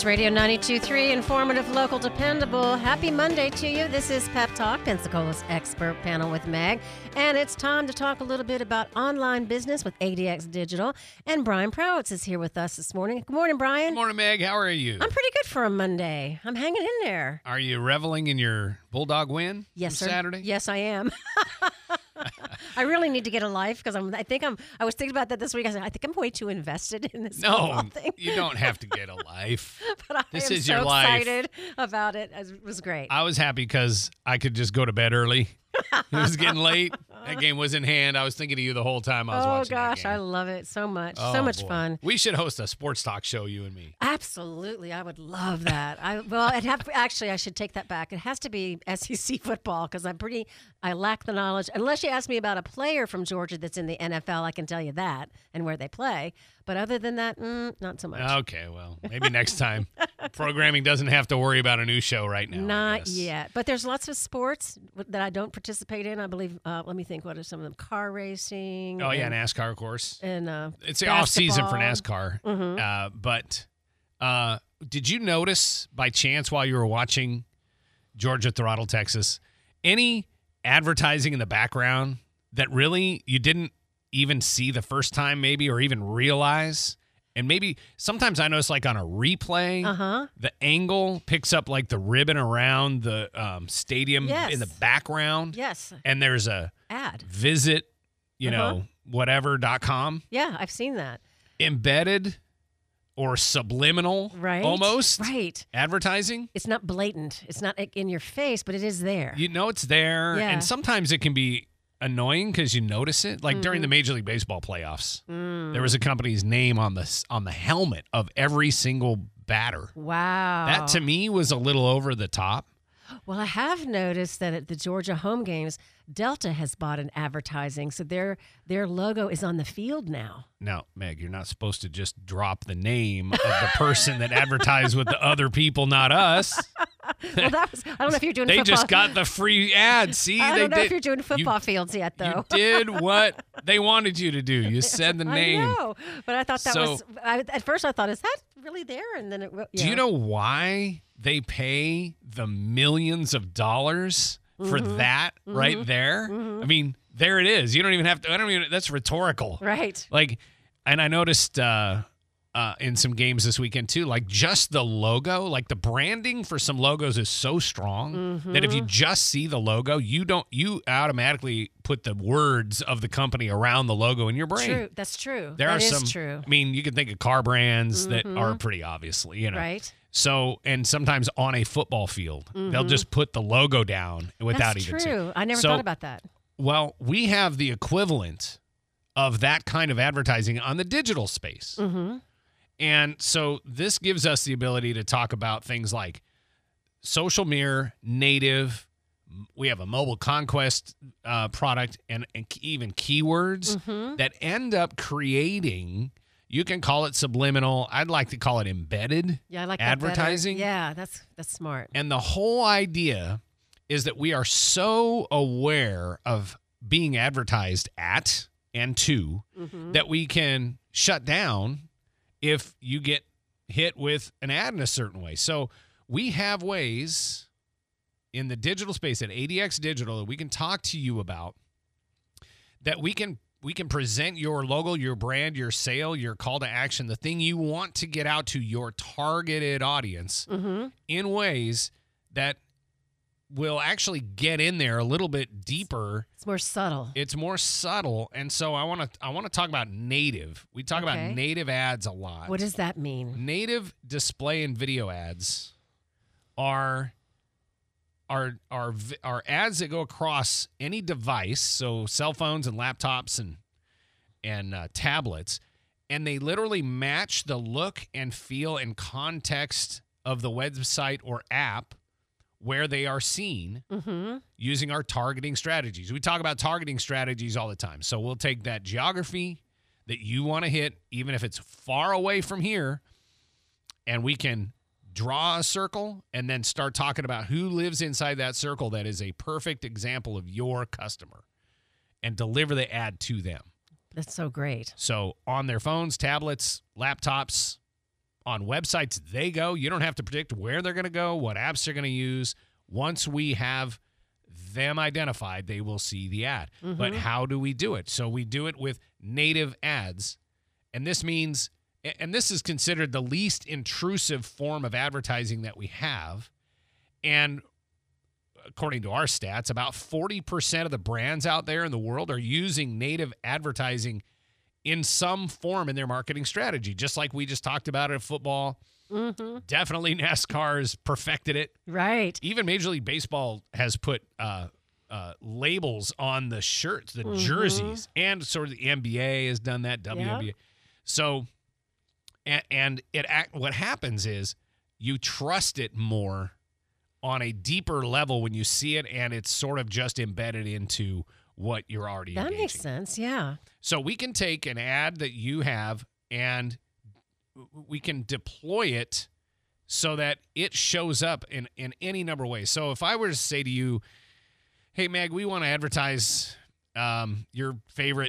News Radio 92.3, informative, local, dependable. Happy Monday to you. This is Pep Talk, Pensacola's expert panel with Meg. And it's time to talk a little bit about online business with ADX Digital. And Brian Prowitz is here with us this morning. Good morning, Brian. Good morning, Meg. How are you? I'm pretty good for a Monday. I'm hanging in there. Are you reveling in your Bulldog win Yes, sir. Saturday? Yes, I am. I really need to get a life because I was thinking about that this week. I said, I think I'm way too invested in this football thing. You don't have to get a life. But This I am is so your life. excited about it. It was great. I was happy because I could just go to bed early. It was getting late. That game was in hand. I was thinking of you the whole time I was watching gosh, that game. I love it so much. Oh, so much boy. fun. We should host a sports talk show, you and me. Absolutely. I would love that. I should take that back. It has to be SEC football because I lack the knowledge. Unless you ask me about a player from Georgia that's in the NFL, I can tell you that and where they play. But other than that, not so much. Okay, well, maybe next time. Programming doesn't have to worry about a new show right now. Not yet. But there's lots of sports that I don't participate in. I believe, let me think, what are some of them? Car racing. Oh, yeah, NASCAR, of course. And It's the off season for basketball. NASCAR. But did you notice by chance while you were watching Georgia throttle Texas, any advertising in the background that really you didn't even see the first time maybe or even realize? And maybe sometimes I notice like on a replay, the angle picks up like the ribbon around the stadium in the background. Yes. And there's a ad. Visit, whatever.com. Yeah, I've seen that. Embedded or subliminal almost advertising. It's not blatant. It's not in your face, but it is there. You know it's there. Yeah. And sometimes it can be annoying because you notice it. Like during the Major League Baseball playoffs, there was a company's name on the helmet of every single batter. Wow. That to me was a little over the top. Well, I have noticed that at the Georgia home games, Delta has bought an advertising, so their logo is on the field now. Now, Meg, you're not supposed to just drop the name of the person that advertised with the other people, not us. Well, I don't know if you're doing They football. just got the free ad. See, I don't know if you're doing You- football fields yet, though. You did what they wanted you to do. You said the name. I know, but I thought that So- was. At first, I thought, is that really there? And then it. Do you know why they pay the millions of dollars for that right there? I mean, there it is. You don't even have to. That's rhetorical. Right. Like, and I noticed in some games this weekend too, like just the logo, like the branding for some logos is so strong that if you just see the logo, you automatically put the words of the company around the logo in your brain. True. That's true. There That are is some. true. I mean, you can think of car brands that are pretty obviously, Right. So, and sometimes on a football field, they'll just put the logo down without That's even true. saying. I never So- thought about that. Well, we have the equivalent of that kind of advertising on the digital space. And so this gives us the ability to talk about things like social mirror, native. We have a mobile conquest product and even keywords that end up creating, you can call it subliminal. I'd like to call it embedded Yeah, I like that better. advertising. Yeah, that's smart. And the whole idea is that we are so aware of being advertised at and to that we can shut down if you get hit with an ad in a certain way. So we have ways in the digital space at ADX Digital that we can talk to you about that we can present your logo, your brand, your sale, your call to action, the thing you want to get out to your targeted audience in ways that will actually get in there a little bit deeper. It's more subtle. It's more subtle, and so I want to talk about native. We talk about Okay. native ads a lot. What does that mean? Native display and video ads are ads that go across any device, so cell phones and laptops and tablets, and they literally match the look and feel and context of the website or app where they are seen using our targeting strategies. We talk about targeting strategies all the time. So we'll take that geography that you want to hit, even if it's far away from here, and we can draw a circle and then start talking about who lives inside that circle that is a perfect example of your customer and deliver the ad to them. That's so great. So on their phones, tablets, laptops, on websites they go. You don't have to predict where they're going to go, what apps they're going to use. Once we have them identified, they will see the ad. But how do we do it? So we do it with native ads. And this means, and this is considered the least intrusive form of advertising that we have. And according to our stats, about 40% of the brands out there in the world are using native advertising in some form in their marketing strategy, just like we just talked about it at football. Definitely NASCAR has perfected it. Right. Even Major League Baseball has put labels on the shirts, the jerseys, and sort of the NBA has done that, WNBA. Yep. So, what happens is you trust it more on a deeper level when you see it, and it's sort of just embedded into what you're already That engaging. makes sense, yeah. So we can take an ad that you have and we can deploy it so that it shows up in any number of ways. So if I were to say to you, hey, Meg, we want to advertise your favorite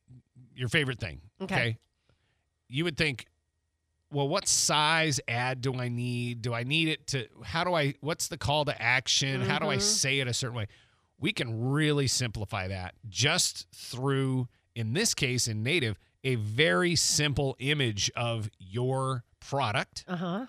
thing, okay? You would think, well, what size ad do I need? Do I need it to, what's the call to action? How do I say it a certain way? We can really simplify that just through, in this case, in native, a very simple image of your product.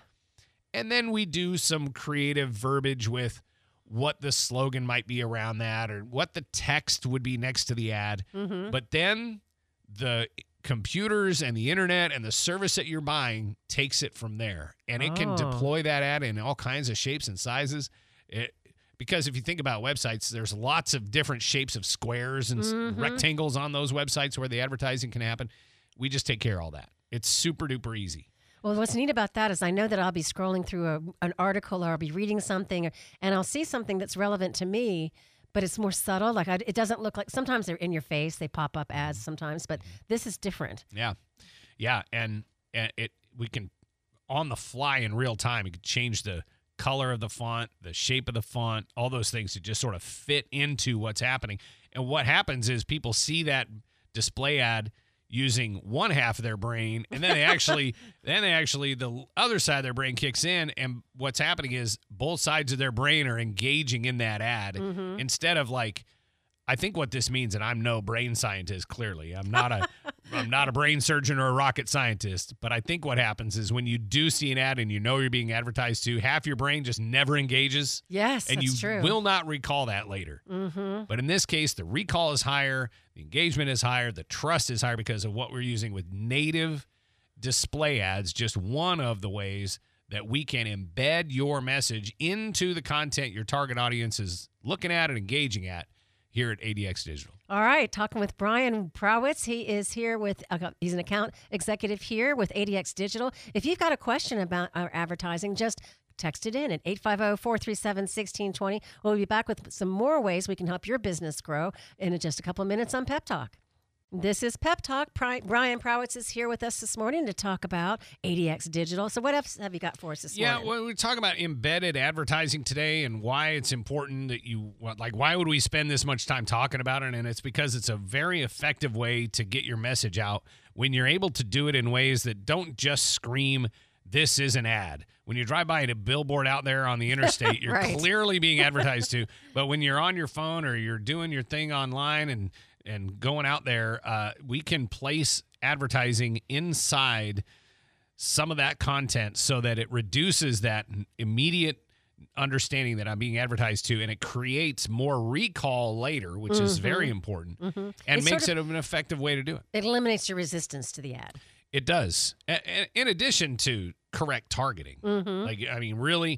And then we do some creative verbiage with what the slogan might be around that or what the text would be next to the ad. But then the computers and the internet and the service that you're buying takes it from there. And it can deploy that ad in all kinds of shapes and sizes. Because if you think about websites, there's lots of different shapes of squares and rectangles on those websites where the advertising can happen. We just take care of all that. It's super duper easy. Well, what's neat about that is I know that I'll be scrolling through an article or I'll be reading something and I'll see something that's relevant to me, but it's more subtle. Like it doesn't look like, sometimes they're in your face. They pop up ads sometimes, but this is different. Yeah. Yeah. And we can, on the fly in real time, you can change the color of the font, the shape of the font, all those things to just sort of fit into what's happening. And what happens is people see that display ad using one half of their brain, and then they actually the other side of their brain kicks in, and what's happening is both sides of their brain are engaging in that ad instead of like, I think what this means, and I'm no brain scientist, clearly. I'm not a brain surgeon or a rocket scientist, but I think what happens is when you do see an ad and you know you're being advertised to, half your brain just never engages. Yes, and that's true. Will not recall that later. But in this case, the recall is higher, the engagement is higher, the trust is higher because of what we're using with native display ads, just one of the ways that we can embed your message into the content your target audience is looking at and engaging at here at ADX Digital. All right, talking with Brian Prawitz. He is here with, he's an account executive here with ADX Digital. If you've got a question about our advertising, just text it in at 850-437-1620. We'll be back with some more ways we can help your business grow in just a couple of minutes on Pep Talk. This is Pep Talk. Brian Prawitz is here with us this morning to talk about ADX Digital. So what else have you got for us this morning? Yeah, well, we're talking about embedded advertising today and why it's important that why would we spend this much time talking about it? And it's because it's a very effective way to get your message out when you're able to do it in ways that don't just scream, this is an ad. When you drive by a billboard out there on the interstate, you're Right. clearly being advertised to. But when you're on your phone or you're doing your thing online and going out there, we can place advertising inside some of that content so that it reduces that immediate understanding that I'm being advertised to, and it creates more recall later, which is very important, and makes it an effective way to do it. It eliminates your resistance to the ad. It does. In addition to correct targeting. Like, I mean, really,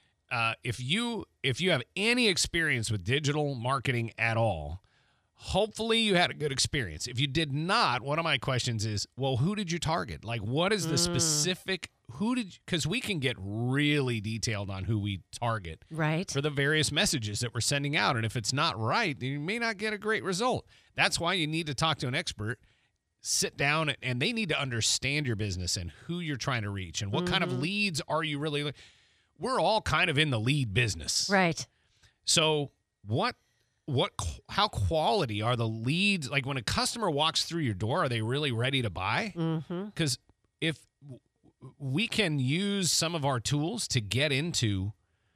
if you have any experience with digital marketing at all, hopefully you had a good experience. If you did not, one of my questions is, well, who did you target? Like, what is the specific, because we can get really detailed on who we target Right. for the various messages that we're sending out. And if it's not right, then you may not get a great result. That's why you need to talk to an expert, sit down, and they need to understand your business and who you're trying to reach and what kind of leads are you really. We're all kind of in the lead business. Right. So how quality are the leads? Like when a customer walks through your door, are they really ready to buy? Because we can use some of our tools to get into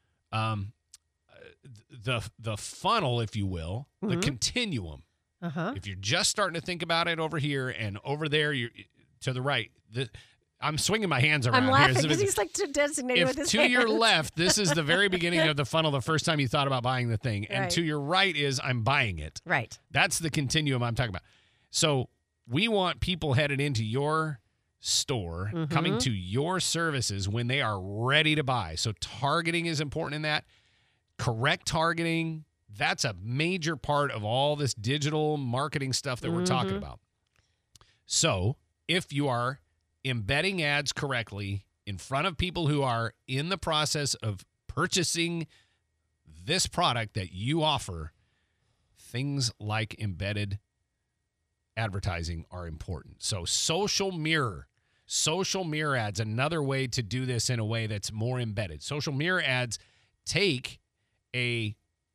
the funnel, if you will, the continuum. Uh-huh. If you're just starting to think about it over here and over there, you're to the right. I'm swinging my hands around. I'm laughing here. because he's like designated with his To hands. your left, this is the very beginning of the funnel, the first time you thought about buying the thing. And Right. to your right is I'm buying it. Right. That's the continuum I'm talking about. So we want people headed into your store, coming to your services when they are ready to buy. So targeting is important in that. Correct targeting, that's a major part of all this digital marketing stuff that we're talking about. So if you are embedding ads correctly in front of people who are in the process of purchasing this product that you offer, things like embedded advertising are important. So social mirror ads, another way to do this in a way that's more embedded. Social mirror ads take a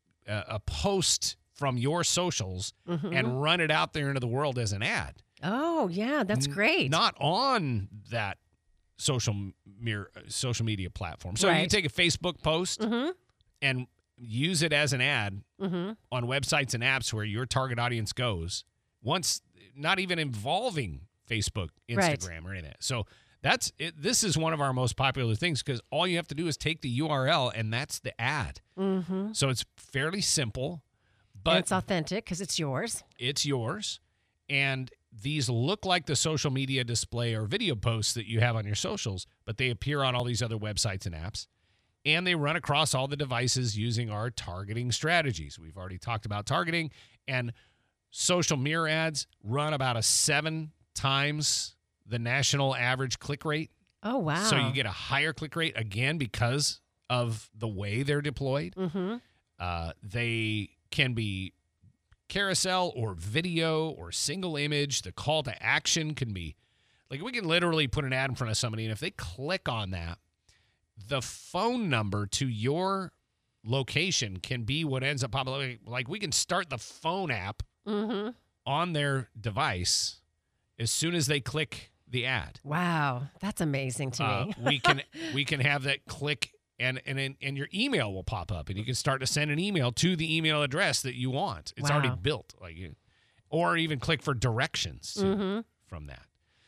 post from your socials and run it out there into the world as an ad. Oh, yeah, that's great. Not on that social media platform. So you Right. take a Facebook post and use it as an ad on websites and apps where your target audience goes. Once, not even involving Facebook, Instagram, or anything. So that's it. This is one of our most popular things because all you have to do is take the URL and that's the ad. So it's fairly simple, And but it's authentic because it's yours. it's yours. And these look like the social media display or video posts that you have on your socials, but they appear on all these other websites and apps. And they run across all the devices using our targeting strategies. We've already talked about targeting, and social mirror ads run about a 7 times the national average click rate. Oh, wow. So you get a higher click rate, again, because of the way they're deployed. They can be carousel or video or single image. The call to action can be, like, we can literally put an ad in front of somebody, and if they click on that, the phone number to your location can be what ends up popping up. Like, we can start the phone app on their device as soon as they click the ad. Wow, that's amazing to me. we can have that click and your email will pop up and you can start to send an email to the email address that you want. It's already Wow. built, or even click for directions from that.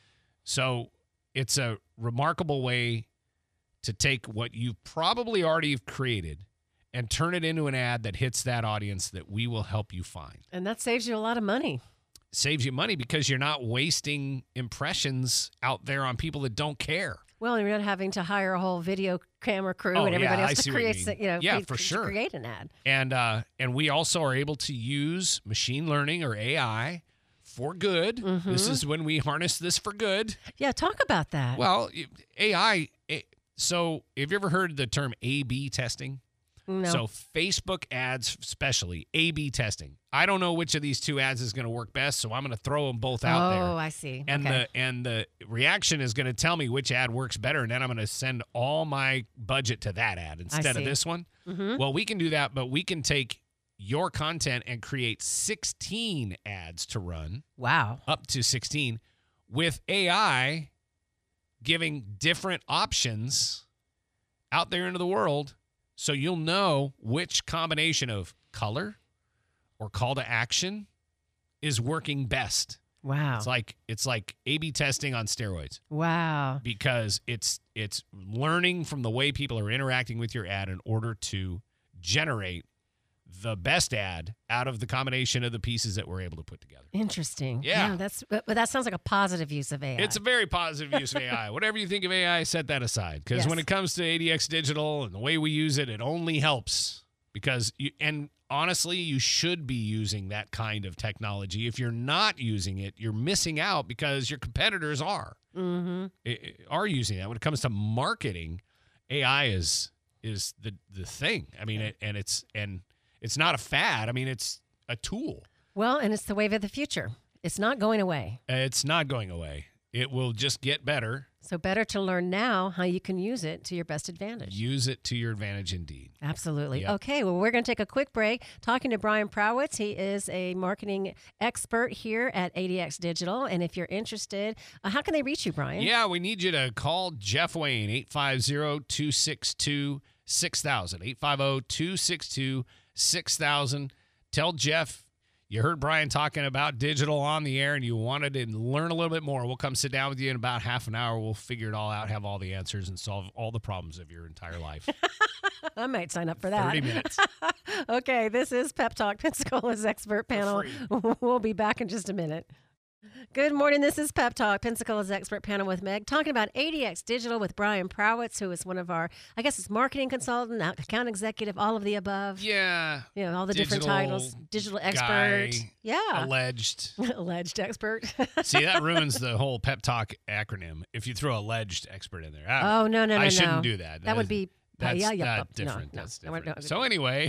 So it's a remarkable way to take what you've probably already created and turn it into an ad that hits that audience that we will help you find. And that saves you a lot of money. Saves you money because you're not wasting impressions out there on people that don't care. Well, you're not having to hire a whole video camera crew and everybody I else see to what you create, mean. Yeah, for to sure. create an ad. And we also are able to use machine learning or AI for good. This is when we harness this for good. Yeah, talk about that. Well, AI. So, have you ever heard the term A/B testing? No. So, Facebook ads, especially A/B testing. I don't know which of these two ads is going to work best, so I'm going to throw them both out there. Oh, I see. And okay. the reaction is going to tell me which ad works better, and then I'm going to send all my budget to that ad instead of see. this one. Well, we can do that, but we can take your content and create 16 ads to run, Wow. up to 16, with AI giving different options out there into the world, so you'll know which combination of color or call to action is working best. Wow. It's like A/B testing on steroids Wow. because it's learning from the way people are interacting with your ad in order to generate the best ad out of the combination of the pieces that we're able to put together. Interesting. Yeah. But that sounds like a positive use of AI. It's a very positive use of AI. Whatever you think of AI, set that aside. Because Yes. when it comes to ADX Digital and the way we use it, it only helps. And honestly, you should be using that kind of technology. If you're not using it, you're missing out because your competitors are using that. When it comes to marketing, AI is the thing. I mean, it's not a fad. I mean, it's a tool. Well, and it's the wave of the future. It's not going away. It's not going away. It will just get better. So better to learn now how you can use it to your best advantage. Use it to your advantage indeed. Absolutely. Yep. Okay, well, we're going to take a quick break talking to Brian Prowitz. He is a marketing expert here at ADX Digital. And if you're interested, how can they reach you, Brian? Yeah, we need you to call Jeff Wayne, 850-262-6000. 850-262-6000. Tell Jeff you heard Brian talking about digital on the air and you wanted to learn a little bit more. We'll come sit down with you in about half an hour. We'll figure it all out, have all the answers, and solve all the problems of your entire life. I might sign up for that. 30 minutes. Okay, this is Pep Talk, Pensacola's expert panel. We'll be back in just a minute. Good morning. This is Pep Talk, Pensacola's expert panel with Meg, talking about ADX Digital with Brian Prowitz, who is one of our, I guess it's marketing consultant, account executive, all of the above. Yeah. You know, all the different titles. Digital expert. Guy, Yeah. Alleged. Alleged expert. See, that ruins the whole Pep Talk acronym if you throw alleged expert in there. Oh, no. I shouldn't do that. That would be... That's different. That's different. So anyway,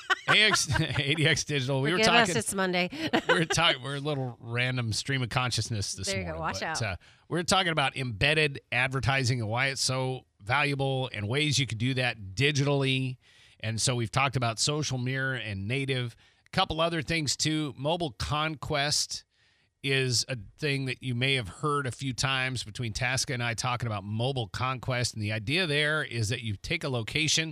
ADX Digital. We were Forgive us, talking. it's Monday. We're a little random stream of consciousness this morning. There you go. Watch out. We're talking about embedded advertising and why it's so valuable and ways you could do that digitally. And so we've talked about social mirror and native. A couple other things too. Mobile conquest is a thing that you may have heard a few times between Tasca and I talking about mobile conquest. And the idea there is that you take a location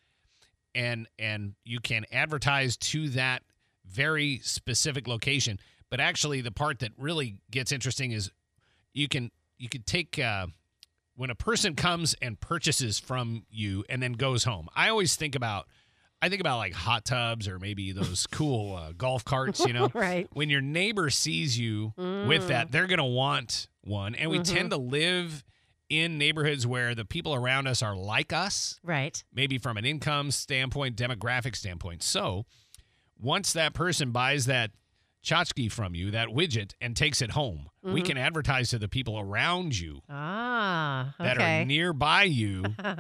and you can advertise to that very specific location. But actually the part that really gets interesting is you could take when a person comes and purchases from you and then goes home. I think about like hot tubs or maybe those cool golf carts, you know. Right. When your neighbor sees you with that, they're going to want one. And we tend to live in neighborhoods where the people around us are like us. Right. Maybe from an income standpoint, demographic standpoint. So once that person buys that tchotchke from you, that widget, and takes it home, we can advertise to the people around you that are nearby you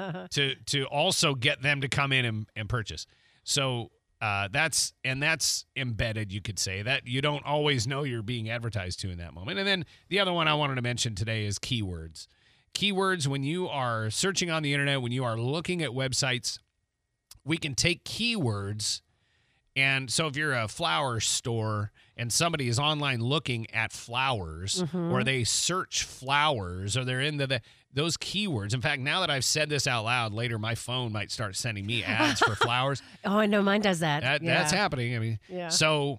to also get them to come in and purchase. So that's embedded, you could say, that you don't always know you're being advertised to in that moment. And then the other one I wanted to mention today is keywords. Keywords, when you are searching on the internet, when you are looking at websites, we can take keywords. And so if you're a flower store and somebody is online looking at flowers or they search flowers or they're into those keywords. In fact, now that I've said this out loud, later my phone might start sending me ads for flowers. Oh, I know. Mine does that. That's happening. I mean, yeah. So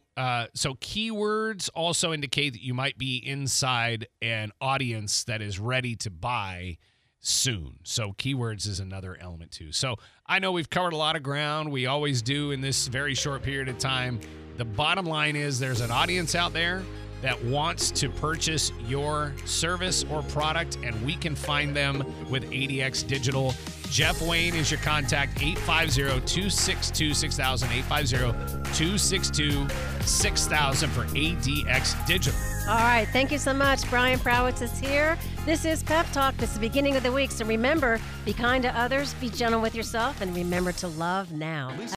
keywords also indicate that you might be inside an audience that is ready to buy soon. So keywords is another element too. So I know we've covered a lot of ground. We always do in this very short period of time. The bottom line is there's an audience out there that wants to purchase your service or product, and we can find them with ADX Digital. Jeff Wayne is your contact, 850-262-6000, 850-262-6000 for ADX Digital. All right. Thank you so much. Brian Prowitz is here. This is Pep Talk. This is the beginning of the week. So remember, be kind to others, be gentle with yourself, and remember to love now.